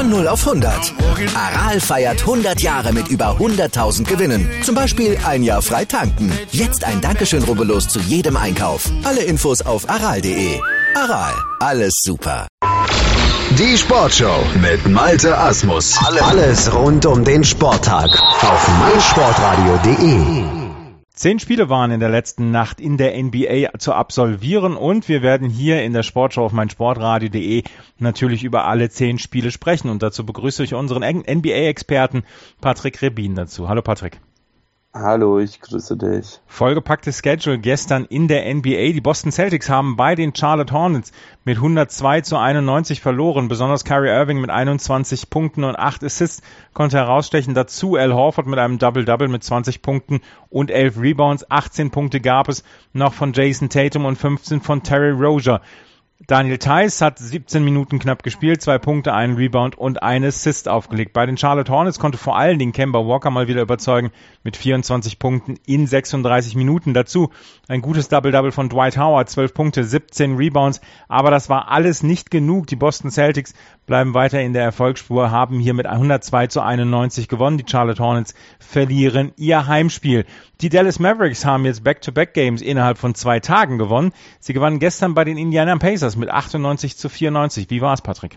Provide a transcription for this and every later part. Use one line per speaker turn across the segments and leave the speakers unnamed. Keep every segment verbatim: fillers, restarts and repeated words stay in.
Von null auf hundert. Aral feiert hundert Jahre mit über hunderttausend Gewinnen. Zum Beispiel ein Jahr frei tanken. Jetzt ein Dankeschön, rubbellos zu jedem Einkauf. Alle Infos auf aral punkt de. Aral, alles super.
Die Sportshow mit Malte Asmus. Alles rund um den Sporttag auf meinsportradio punkt de.
Zehn Spiele waren in der letzten Nacht in der N B A zu absolvieren und wir werden hier in der Sportshow auf meinsportradio punkt de natürlich über alle zehn Spiele sprechen und dazu begrüße ich unseren N B A-Experten Patrick Rebin dazu. Hallo Patrick.
Hallo, ich grüße dich.
Vollgepacktes Schedule gestern in der N B A. Die Boston Celtics haben bei den Charlotte Hornets mit hundertzwei zu einundneunzig verloren. Besonders Kyrie Irving mit einundzwanzig Punkten und acht Assists konnte herausstechen. Dazu Al Horford mit einem Double-Double mit zwanzig Punkten und elf Rebounds. achtzehn Punkte gab es noch von Jason Tatum und fünfzehn von Terry Rozier. Daniel Theis hat siebzehn Minuten knapp gespielt, zwei Punkte, einen Rebound und einen Assist aufgelegt. Bei den Charlotte Hornets konnte vor allen Dingen Kemba Walker mal wieder überzeugen mit vierundzwanzig Punkten in sechsunddreißig Minuten. Dazu ein gutes Double-Double von Dwight Howard, zwölf Punkte, siebzehn Rebounds. Aber das war alles nicht genug. Die Boston Celtics bleiben weiter in der Erfolgsspur, haben hier mit hundertzwei zu einundneunzig gewonnen. Die Charlotte Hornets verlieren ihr Heimspiel. Die Dallas Mavericks haben jetzt Back-to-Back-Games innerhalb von zwei Tagen gewonnen. Sie gewannen gestern bei den Indiana Pacers mit achtundneunzig zu vierundneunzig. Wie war es, Patrick?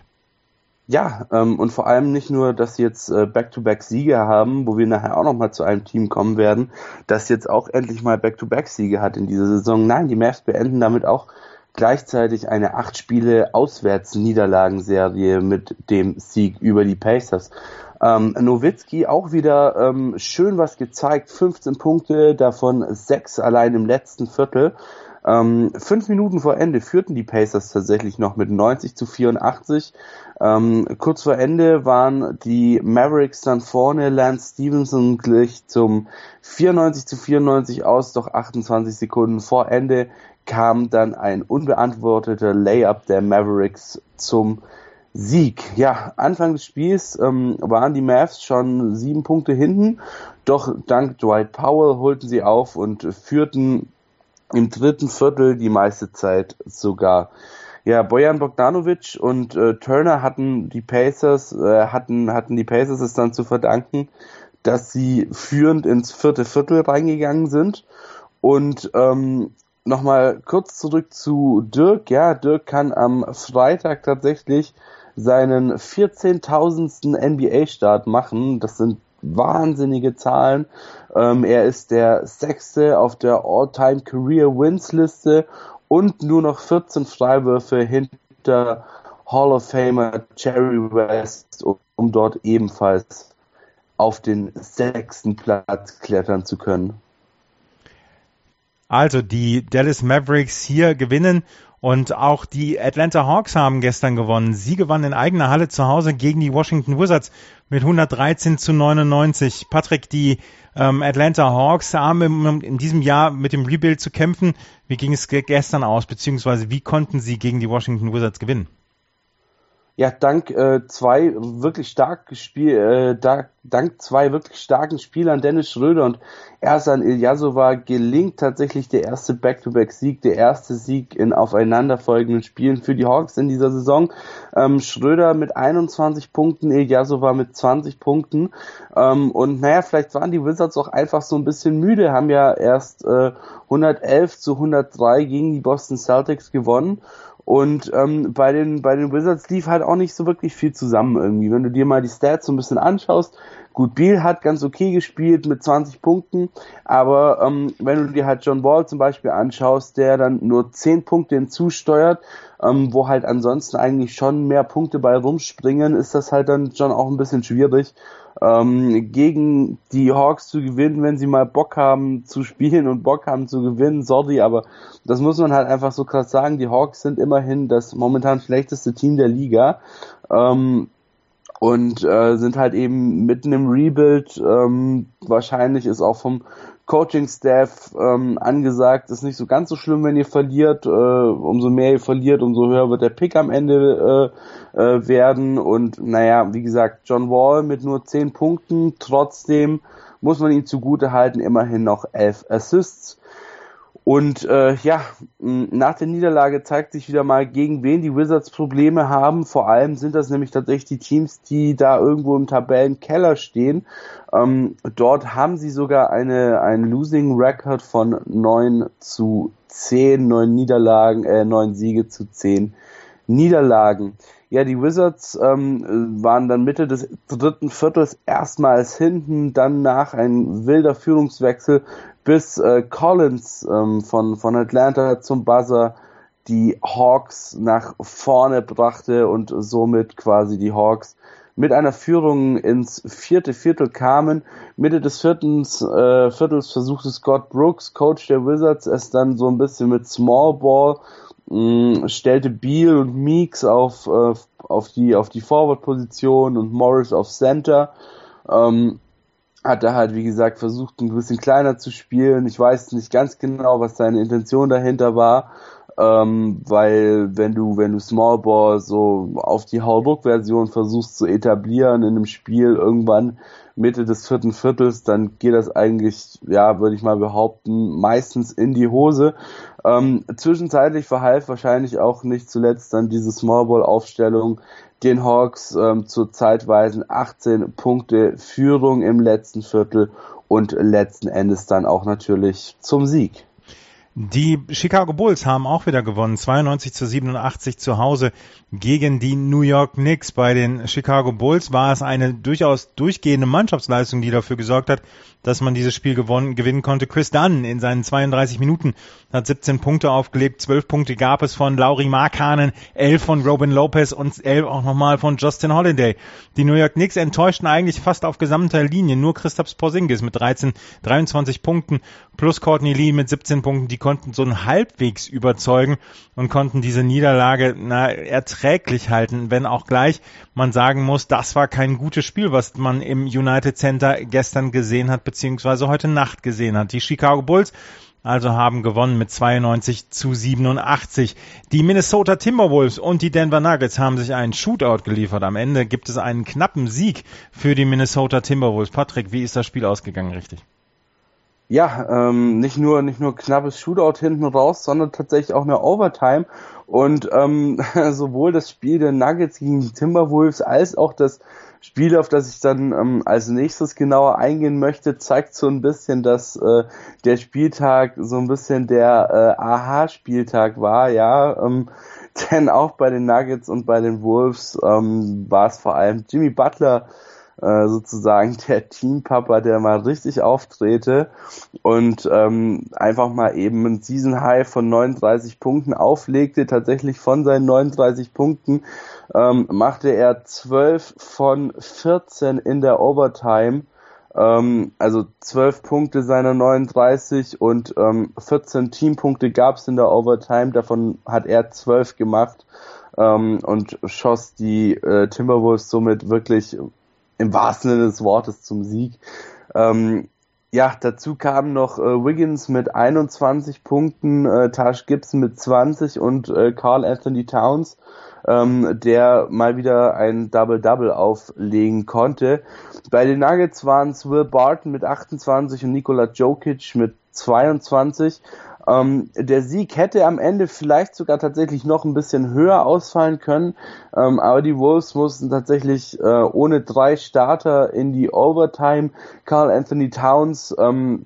Ja, ähm, und vor allem nicht nur, dass sie jetzt äh, Back-to-Back-Siege haben, wo wir nachher auch nochmal zu einem Team kommen werden, das jetzt auch endlich mal Back-to-Back-Siege hat in dieser Saison. Nein, die Mavs beenden damit auch gleichzeitig eine acht Spiele Auswärts-Niederlagenserie mit dem Sieg über die Pacers. Ähm, Nowitzki auch wieder ähm, schön was gezeigt, fünfzehn Punkte, davon sechs allein im letzten Viertel. Ähm, fünf Minuten vor Ende führten die Pacers tatsächlich noch mit neunzig zu vierundachtzig. Ähm, kurz vor Ende waren die Mavericks dann vorne, Lance Stevenson glich zum vierundneunzig zu vierundneunzig aus, doch achtundzwanzig Sekunden vor Ende kam dann ein unbeantworteter Layup der Mavericks zum Sieg. Ja, Anfang des Spiels ähm, waren die Mavs schon sieben Punkte hinten, doch dank Dwight Powell holten sie auf und führten im dritten Viertel die meiste Zeit sogar. Ja, Bojan Bogdanovic und äh, Turner hatten die Pacers, äh, hatten hatten die Pacers es dann zu verdanken, dass sie führend ins vierte Viertel reingegangen sind. Und ähm, nochmal kurz zurück zu Dirk. Ja, Dirk kann am Freitag tatsächlich seinen vierzehntausendsten N B A-Start machen. Das sind wahnsinnige Zahlen. Ähm, er ist der Sechste auf der All-Time-Career-Wins-Liste und nur noch vierzehn Freiwürfe hinter Hall of Famer Jerry West, um, um dort ebenfalls auf den sechsten Platz klettern zu können.
Also die Dallas Mavericks hier gewinnen und auch die Atlanta Hawks haben gestern gewonnen. Sie gewannen in eigener Halle zu Hause gegen die Washington Wizards mit hundertdreizehn zu neunundneunzig. Patrick, die ähm, Atlanta Hawks haben im, in diesem Jahr mit dem Rebuild zu kämpfen. Wie ging es gestern aus, beziehungsweise wie konnten sie gegen die Washington Wizards gewinnen?
Ja, dank äh, zwei wirklich stark gespielt, äh, da, dank zwei wirklich starken Spielern, Dennis Schröder und Ersan Ilyasova, gelingt tatsächlich der erste Back-to-Back-Sieg, der erste Sieg in aufeinanderfolgenden Spielen für die Hawks in dieser Saison. Ähm, Schröder mit einundzwanzig Punkten, Ilyasova mit zwanzig Punkten. Ähm, und naja, vielleicht waren die Wizards auch einfach so ein bisschen müde, haben ja erst äh, hundertelf zu hundertdrei gegen die Boston Celtics gewonnen. Und ähm, bei den bei den Wizards lief halt auch nicht so wirklich viel zusammen irgendwie. Wenn du dir mal die Stats so ein bisschen anschaust, gut, Beal hat ganz okay gespielt mit zwanzig Punkten, aber ähm, wenn du dir halt John Wall zum Beispiel anschaust, der dann nur zehn Punkte hinzusteuert, ähm, wo halt ansonsten eigentlich schon mehr Punkte bei rumspringen, ist das halt dann schon auch ein bisschen schwierig, ähm, gegen die Hawks zu gewinnen, wenn sie mal Bock haben zu spielen und Bock haben zu gewinnen. Sorry, aber das muss man halt einfach so krass sagen. Die Hawks sind immerhin das momentan schlechteste Team der Liga. Ähm, und äh, sind halt eben mitten im Rebuild. Ähm, wahrscheinlich ist auch vom Coaching-Staff ähm, angesagt, ist nicht so ganz so schlimm, wenn ihr verliert. Äh, umso mehr ihr verliert, umso höher wird der Pick am Ende äh, äh, werden. Und naja, wie gesagt, John Wall mit nur zehn Punkten. Trotzdem muss man ihm zugute halten, immerhin noch elf Assists. Und äh, ja, nach der Niederlage zeigt sich wieder mal, gegen wen die Wizards Probleme haben. Vor allem sind das nämlich tatsächlich die Teams, die da irgendwo im Tabellenkeller stehen. Ähm, dort haben sie sogar eine ein Losing Record von neun zu zehn, neun Niederlagen, äh, neun Siege zu zehn Niederlagen. Ja, die Wizards ähm, waren dann Mitte des dritten Viertels erstmals hinten, dann nach ein wilder Führungswechsel, bis äh, Collins ähm, von, von Atlanta zum Buzzer die Hawks nach vorne brachte und somit quasi die Hawks mit einer Führung ins vierte Viertel kamen. Mitte des vierten äh, Viertels versuchte Scott Brooks, Coach der Wizards, es dann so ein bisschen mit Small Ball, mh, stellte Beal und Meeks auf, äh, auf die, auf die Forward-Position und Morris auf Center. Ähm, hat er halt, wie gesagt, versucht, ein bisschen kleiner zu spielen. Ich weiß nicht ganz genau, was seine Intention dahinter war, ähm, weil wenn du, wenn du Small Ball so auf die Hauruck-Version versuchst zu etablieren in einem Spiel irgendwann Mitte des vierten Viertels, dann geht das eigentlich, ja, würde ich mal behaupten, meistens in die Hose. Ähm, zwischenzeitlich verhalf wahrscheinlich auch nicht zuletzt dann diese Small Ball Aufstellung den Hawks ähm, zur zeitweisen achtzehn Punkte Führung im letzten Viertel und letzten Endes dann auch natürlich zum Sieg.
Die Chicago Bulls haben auch wieder gewonnen, zweiundneunzig zu siebenundachtzig zu Hause gegen die New York Knicks. Bei den Chicago Bulls war es eine durchaus durchgehende Mannschaftsleistung, die dafür gesorgt hat, dass man dieses Spiel gewonnen, gewinnen konnte. Chris Dunn in seinen zweiunddreißig Minuten hat siebzehn Punkte aufgelegt, zwölf Punkte gab es von Lauri Markkanen, elf von Robin Lopez und elf auch nochmal von Justin Holiday. Die New York Knicks enttäuschten eigentlich fast auf gesamter Linie, nur Kristaps Porzingis mit dreizehn, dreiundzwanzig Punkten plus Courtney Lee mit siebzehn Punkten, die konnten so einen halbwegs überzeugen und konnten diese Niederlage na, erträglich halten, wenn auch gleich man sagen muss, das war kein gutes Spiel, was man im United Center gestern gesehen hat, beziehungsweise heute Nacht gesehen hat. Die Chicago Bulls also haben gewonnen mit zweiundneunzig zu siebenundachtzig. Die Minnesota Timberwolves und die Denver Nuggets haben sich einen Shootout geliefert. Am Ende gibt es einen knappen Sieg für die Minnesota Timberwolves. Patrick, wie ist das Spiel ausgegangen, richtig?
Ja, ähm, nicht nur nicht nur knappes Shootout hinten raus, sondern tatsächlich auch eine Overtime. Und ähm, sowohl das Spiel der Nuggets gegen die Timberwolves als auch das Spiel, auf das ich dann ähm, als nächstes genauer eingehen möchte, zeigt so ein bisschen, dass äh, der Spieltag so ein bisschen der äh, Aha-Spieltag war, ja. Ähm, denn auch bei den Nuggets und bei den Wolves ähm, war es vor allem Jimmy Butler, äh, sozusagen der Teampapa, der mal richtig auftrete und ähm, einfach mal eben ein Season High von neununddreißig Punkten auflegte. Tatsächlich von seinen neununddreißig Punkten ähm, machte er zwölf von vierzehn in der Overtime, ähm, also zwölf Punkte seiner neununddreißig und ähm, vierzehn Teampunkte gab es in der Overtime, davon hat er zwölf gemacht ähm, und schoss die äh, Timberwolves somit wirklich im wahrsten Sinne des Wortes zum Sieg. Ähm, ja, dazu kamen noch äh, Wiggins mit einundzwanzig Punkten, äh, Taj Gibson mit zwanzig und äh, Karl Anthony Towns, ähm, der mal wieder ein Double-Double auflegen konnte. Bei den Nuggets waren es Will Barton mit achtundzwanzig und Nikola Jokic mit zweiundzwanzig. Ähm, der Sieg hätte am Ende vielleicht sogar tatsächlich noch ein bisschen höher ausfallen können, ähm, aber die Wolves mussten tatsächlich äh, ohne drei Starter in die Overtime. Karl Anthony Towns ähm,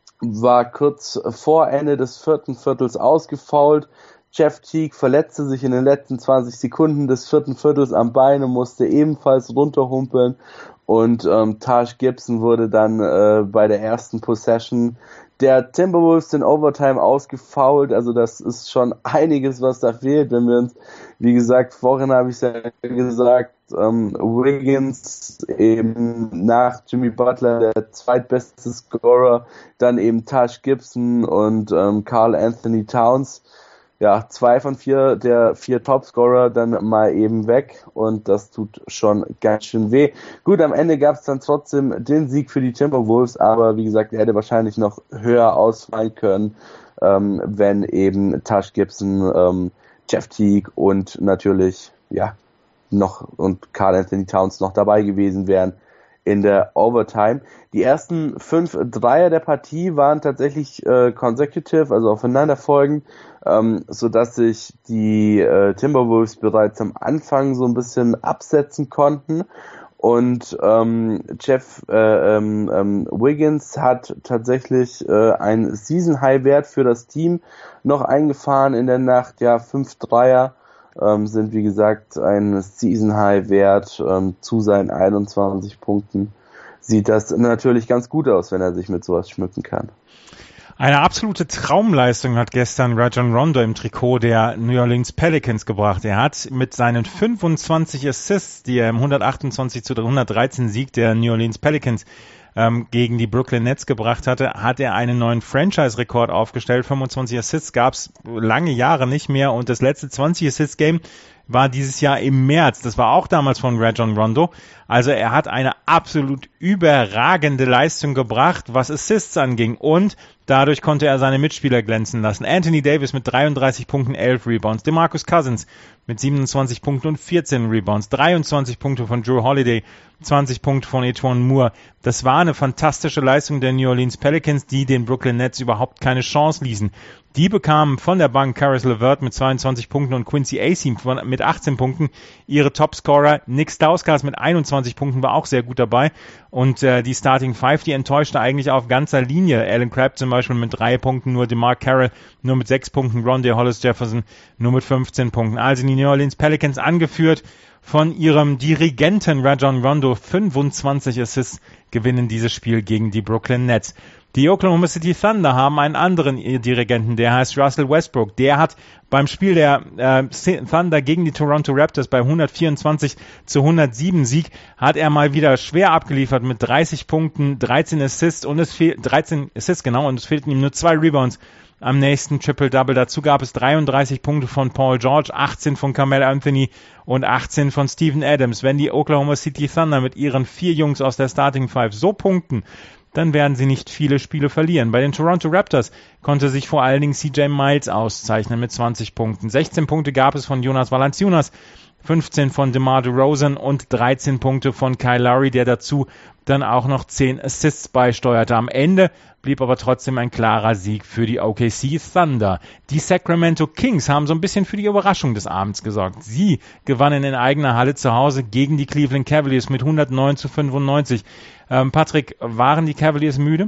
war kurz vor Ende des vierten Viertels ausgefoult. Jeff Teague verletzte sich in den letzten zwanzig Sekunden des vierten Viertels am Bein und musste ebenfalls runterhumpeln. Und ähm, Taj Gibson wurde dann äh, bei der ersten Possession der Timberwolves in Overtime ausgefoult. Also das ist schon einiges, was da fehlt. Wenn wir uns, wie gesagt, vorhin habe ich es ja gesagt, ähm, Wiggins eben nach Jimmy Butler der zweitbeste Scorer, dann eben Taj Gibson und ähm, Karl Anthony Towns. Ja, zwei von vier der vier Topscorer dann mal eben weg und das tut schon ganz schön weh. Gut, am Ende gab es dann trotzdem den Sieg für die Timberwolves, aber wie gesagt, er hätte wahrscheinlich noch höher ausfallen können, ähm, wenn eben Taj Gibson, ähm, Jeff Teague und natürlich, ja, noch und Karl Anthony Towns noch dabei gewesen wären. in der Overtime. Die ersten fünf Dreier der Partie waren tatsächlich äh, consecutive, also aufeinanderfolgend, ähm, sodass sich die äh, Timberwolves bereits am Anfang so ein bisschen absetzen konnten. Und ähm, Jeff äh, ähm, ähm, Wiggins hat tatsächlich äh, einen Season-High-Wert für das Team noch eingefahren in der Nacht. Ja, fünf Dreier ähm, sind wie gesagt ein Season-High-Wert ähm, zu seinen einundzwanzig Punkten. Sieht das natürlich ganz gut aus, wenn er sich mit sowas schmücken kann.
Eine absolute Traumleistung hat gestern Rajon Rondo im Trikot der New Orleans Pelicans gebracht. Er hat mit seinen fünfundzwanzig Assists, die er im hundertachtundzwanzig zu hundertdreizehn Sieg der New Orleans Pelicans ähm, gegen die Brooklyn Nets gebracht hatte, hat er einen neuen Franchise-Rekord aufgestellt. fünfundzwanzig Assists gab es lange Jahre nicht mehr und das letzte zwanzig Assist-Game war dieses Jahr im März. Das war auch damals von Rajon Rondo. Also er hat eine absolut überragende Leistung gebracht, was Assists anging. Und dadurch konnte er seine Mitspieler glänzen lassen. Anthony Davis mit dreiunddreißig Punkten, elf Rebounds. DeMarcus Cousins mit siebenundzwanzig Punkten und vierzehn Rebounds. dreiundzwanzig Punkte von Drew Holiday, zwanzig Punkte von Etuan Moore. Das war eine fantastische Leistung der New Orleans Pelicans, die den Brooklyn Nets überhaupt keine Chance ließen. Die bekamen von der Bank Caris LeVert mit zweiundzwanzig Punkten und Quincy Acy mit achtzehn Punkten ihre Topscorer. Nick Stauskas mit einundzwanzig Punkten war auch sehr gut dabei. Und äh, die Starting Five, die enttäuschte eigentlich auf ganzer Linie. Alan Crabb zum Beispiel mit drei Punkten, nur DeMarc Carroll nur mit sechs Punkten, Rondé Hollis-Jefferson nur mit fünfzehn Punkten. Also die New Orleans Pelicans angeführt von ihrem Dirigenten Rajon Rondo, fünfundzwanzig Assists, gewinnen dieses Spiel gegen die Brooklyn Nets. Die Oklahoma City Thunder haben einen anderen Dirigenten, der heißt Russell Westbrook. Der hat beim Spiel der äh, Thunder gegen die Toronto Raptors bei hundertvierundzwanzig zu hundertsieben Sieg hat er mal wieder schwer abgeliefert mit dreißig Punkten, dreizehn Assists und es fehl, dreizehn Assists genau und es fehlten ihm nur zwei Rebounds am nächsten Triple-Double. Dazu gab es dreiunddreißig Punkte von Paul George, achtzehn von Carmelo Anthony und achtzehn von Steven Adams. Wenn die Oklahoma City Thunder mit ihren vier Jungs aus der Starting Five so punkten, dann werden sie nicht viele Spiele verlieren. Bei den Toronto Raptors konnte sich vor allen Dingen C J Miles auszeichnen mit zwanzig Punkten. sechzehn Punkte gab es von Jonas Valanciunas, fünfzehn von DeMar DeRozan und dreizehn Punkte von Kyle Lowry, der dazu dann auch noch zehn Assists beisteuerte. Am Ende blieb aber trotzdem ein klarer Sieg für die O K C Thunder. Die Sacramento Kings haben so ein bisschen für die Überraschung des Abends gesorgt. Sie gewannen in eigener Halle zu Hause gegen die Cleveland Cavaliers mit hundertneun zu fünfundneunzig. Ähm, Patrick, waren die Cavaliers müde?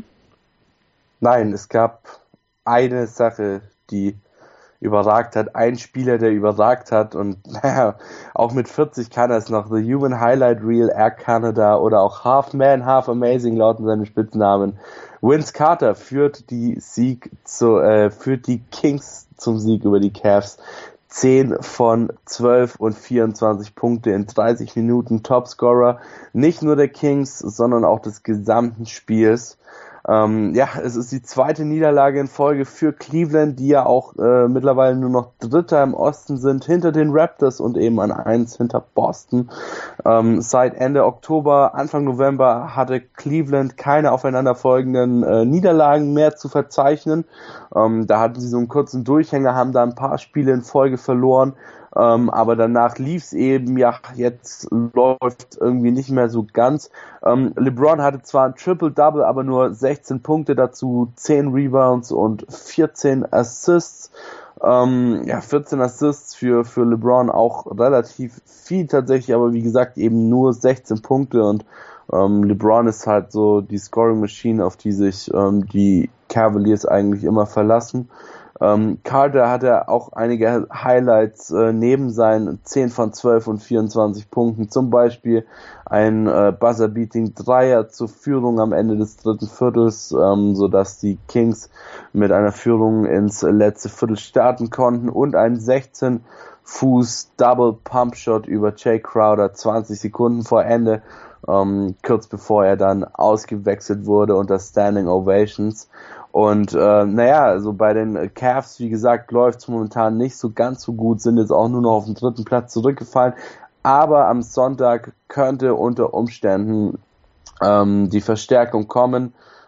Nein, es gab eine Sache, die überragt hat, ein Spieler, der überragt hat und naja, auch mit vierzig kann er es noch. The Human Highlight Reel, Air Canada oder auch Half Man, Half Amazing lauten seine Spitznamen. Vince Carter führt die Sieg zu, äh, führt die Kings zum Sieg über die Cavs. zehn von zwölf und vierundzwanzig Punkte in dreißig Minuten, Topscorer. Nicht nur der Kings, sondern auch des gesamten Spiels. Ähm, ja, es ist die zweite Niederlage in Folge für Cleveland, die ja auch äh, mittlerweile nur noch Dritter im Osten sind, hinter den Raptors und eben an eins hinter Boston. Ähm, seit Ende Oktober, Anfang November hatte Cleveland keine aufeinanderfolgenden äh, Niederlagen mehr zu verzeichnen. Ähm, da hatten sie so einen kurzen Durchhänger, haben da ein paar Spiele in Folge verloren. Ähm, aber danach lief's eben, ja, jetzt läuft irgendwie nicht mehr so ganz. Ähm, LeBron hatte zwar ein Triple-Double, aber nur sechzehn Punkte, dazu zehn Rebounds und vierzehn Assists. Ähm, ja, vierzehn Assists für, für LeBron auch relativ viel tatsächlich, aber wie gesagt eben nur sechzehn Punkte und ähm, LeBron ist halt so die Scoring-Machine, auf die sich ähm, die Cavaliers eigentlich immer verlassen. Ähm, Carter hatte auch einige Highlights äh, neben seinen zehn von zwölf und vierundzwanzig Punkten, zum Beispiel ein äh, Buzzer-Beating-Dreier zur Führung am Ende des dritten Viertels, ähm, sodass die Kings mit einer Führung ins letzte Viertel starten konnten und ein sechzehn Fuß Double Pump Shot über Jay Crowder zwanzig Sekunden vor Ende, ähm, kurz bevor er dann ausgewechselt wurde unter Standing Ovations. Und äh, naja, also bei den Cavs, wie gesagt, läuft es momentan nicht so ganz so gut, sind jetzt auch nur noch auf den dritten Platz zurückgefallen. Aber am Sonntag könnte unter Umständen ähm, die Verstärkung kommen.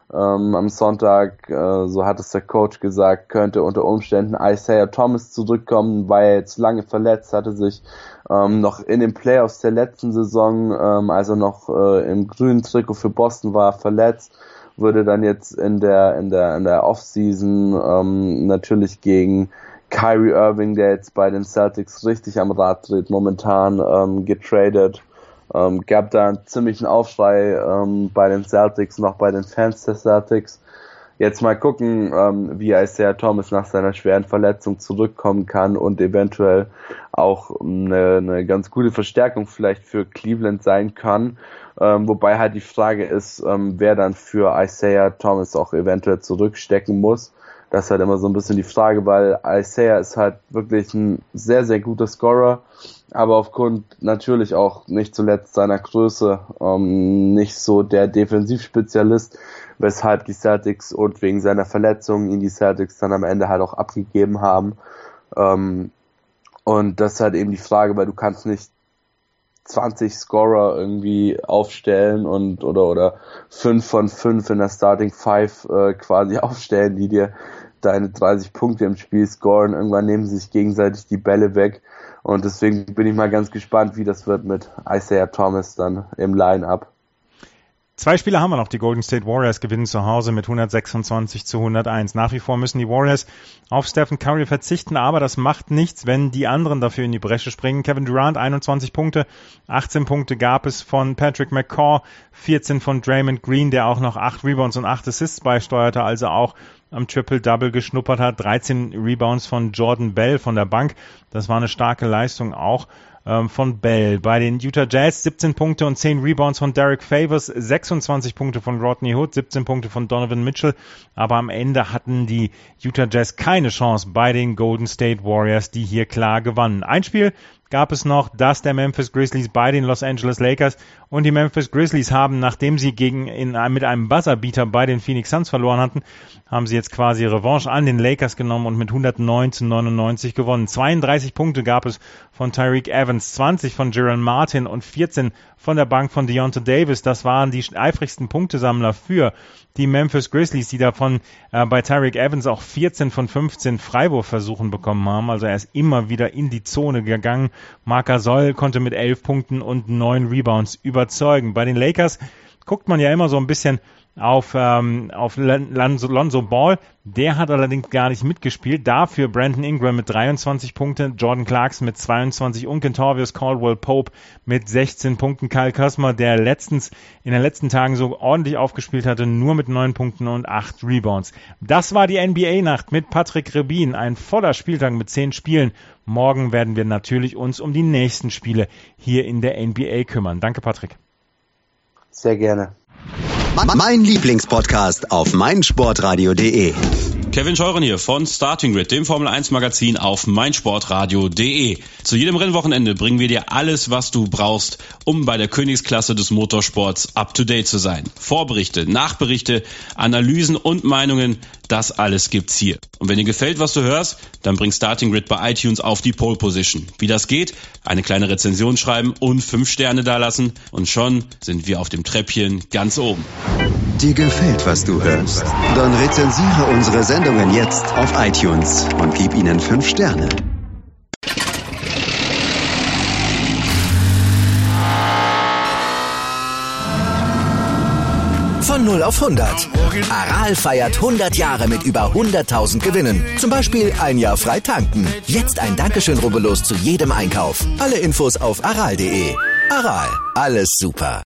ähm, am Sonntag, äh, so hat es der Coach gesagt, könnte unter Umständen Isaiah Thomas zurückkommen, weil er jetzt lange verletzt hatte, sich ähm, noch in den Playoffs der letzten Saison, ähm, als er noch äh, im grünen Trikot für Boston war, verletzt, würde dann jetzt in der in der in der Offseason ähm, natürlich gegen Kyrie Irving, der jetzt bei den Celtics richtig am Rad dreht, momentan ähm, getradet. Ähm, gab da einen ziemlichen Aufschrei ähm, bei den Celtics, noch bei den Fans der Celtics. Jetzt mal gucken, ähm, wie Isaiah Thomas nach seiner schweren Verletzung zurückkommen kann und eventuell auch eine, eine ganz gute Verstärkung vielleicht für Cleveland sein kann. Ähm, wobei halt die Frage ist, ähm, wer dann für Isaiah Thomas auch eventuell zurückstecken muss. Das ist halt immer so ein bisschen die Frage, weil Isaiah ist halt wirklich ein sehr, sehr guter Scorer, aber aufgrund natürlich auch nicht zuletzt seiner Größe ähm, nicht so der Defensivspezialist, weshalb die Celtics und wegen seiner Verletzung ihn die Celtics dann am Ende halt auch abgegeben haben. Ähm, und das ist halt eben die Frage, weil du kannst nicht zwanzig Scorer irgendwie aufstellen und oder oder fünf von fünf in der Starting Five äh, quasi aufstellen, die dir deine dreißig Punkte im Spiel scoren. Irgendwann nehmen sie sich gegenseitig die Bälle weg und deswegen bin ich mal ganz gespannt, wie das wird mit Isaiah Thomas dann im Line-Up.
Zwei Spiele haben wir noch. Die Golden State Warriors gewinnen zu Hause mit hundertsechsundzwanzig zu hunderteins. Nach wie vor müssen die Warriors auf Stephen Curry verzichten, aber das macht nichts, wenn die anderen dafür in die Bresche springen. Kevin Durant, einundzwanzig Punkte, achtzehn Punkte gab es von Patrick McCaw, vierzehn von Draymond Green, der auch noch acht Rebounds und acht Assists beisteuerte, also auch am Triple-Double geschnuppert hat. dreizehn Rebounds von Jordan Bell von der Bank. Das war eine starke Leistung auch von Bell. Bei den Utah Jazz siebzehn Punkte und zehn Rebounds von Derek Favors, sechsundzwanzig Punkte von Rodney Hood, siebzehn Punkte von Donovan Mitchell, aber am Ende hatten die Utah Jazz keine Chance bei den Golden State Warriors, die hier klar gewannen. Ein Spiel gab es noch das der Memphis Grizzlies bei den Los Angeles Lakers und die Memphis Grizzlies haben, nachdem sie gegen in, mit einem Buzzerbeater bei den Phoenix Suns verloren hatten, haben sie jetzt quasi Revanche an den Lakers genommen und mit hundertneun zu neunundneunzig gewonnen. zweiunddreißig Punkte gab es von Tyreke Evans, zwanzig von Jaron Martin und vierzehn von der Bank von Deonte Davis. Das waren die eifrigsten Punktesammler für die Memphis Grizzlies, die davon äh, bei Tyreke Evans auch vierzehn von fünfzehn Freiwurfversuchen bekommen haben. Also er ist immer wieder in die Zone gegangen. Marc Gasol konnte mit elf Punkten und neun Rebounds überzeugen. Bei den Lakers guckt man ja immer so ein bisschen auf, ähm, auf Lonzo, Lonzo Ball. Der hat allerdings gar nicht mitgespielt. Dafür Brandon Ingram mit dreiundzwanzig Punkten, Jordan Clarkson mit zweiundzwanzig und Kentavious Caldwell-Pope mit sechzehn Punkten. Kyle Kuzma, der letztens in den letzten Tagen so ordentlich aufgespielt hatte, nur mit neun Punkten und acht Rebounds. Das war die N B A-Nacht mit Patrick Rebin. Ein voller Spieltag mit zehn Spielen. Morgen werden wir natürlich uns um die nächsten Spiele hier in der N B A kümmern. Danke, Patrick.
Sehr gerne.
Mein Lieblingspodcast auf meinsportradio punkt de.
Kevin Scheuren hier von Starting Grid, dem Formel eins Magazin auf meinsportradio punkt de. Zu jedem Rennwochenende bringen wir dir alles, was du brauchst, um bei der Königsklasse des Motorsports up to date zu sein. Vorberichte, Nachberichte, Analysen und Meinungen, das alles gibt's hier. Und wenn dir gefällt, was du hörst, dann bring Starting Grid bei iTunes auf die Pole Position. Wie das geht? Eine kleine Rezension schreiben und fünf Sterne dalassen und schon sind wir auf dem Treppchen ganz oben.
Dir gefällt, was du hörst? Dann rezensiere unsere Sendungen jetzt auf iTunes und gib ihnen fünf Sterne.
Von null auf hundert. Aral feiert hundert Jahre mit über hunderttausend Gewinnen. Zum Beispiel ein Jahr frei tanken. Jetzt ein Dankeschön, rubbellos zu jedem Einkauf. Alle Infos auf aral punkt de. Aral, alles super.